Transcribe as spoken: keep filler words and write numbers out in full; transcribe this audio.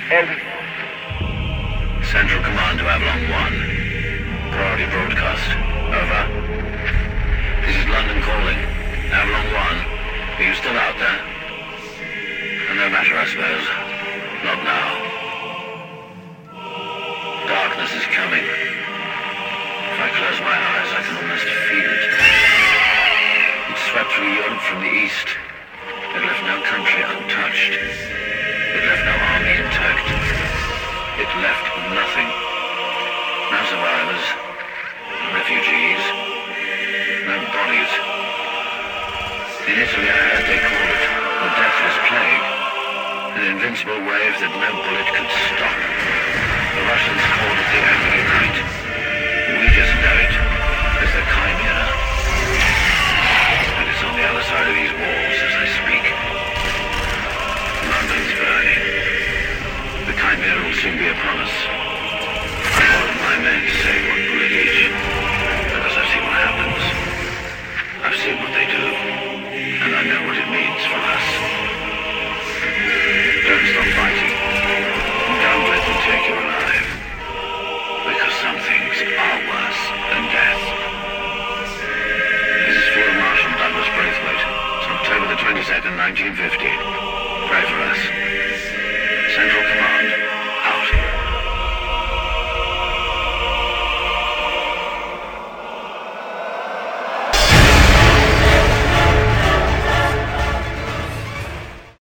Over. Central Command to Avalon one. Priority broadcast. Over. This is London calling. Avalon one. Are you still out there? No matter, I suppose. Not now. Darkness is coming. If I close my eyes, I can almost feel it. It swept through Europe from the east. It left no country untouched. It left no army intact. It left nothing. No survivors. No refugees. No bodies. In Italy, I heard they called it the Deathless Plague. An invincible wave that no bullet could stop. The Russians called it the Angry Night. We just know it as the Chimera. And it's on the other side of these walls as I speak. London's burning. The Chimera will soon be upon us. I ordered my men to say what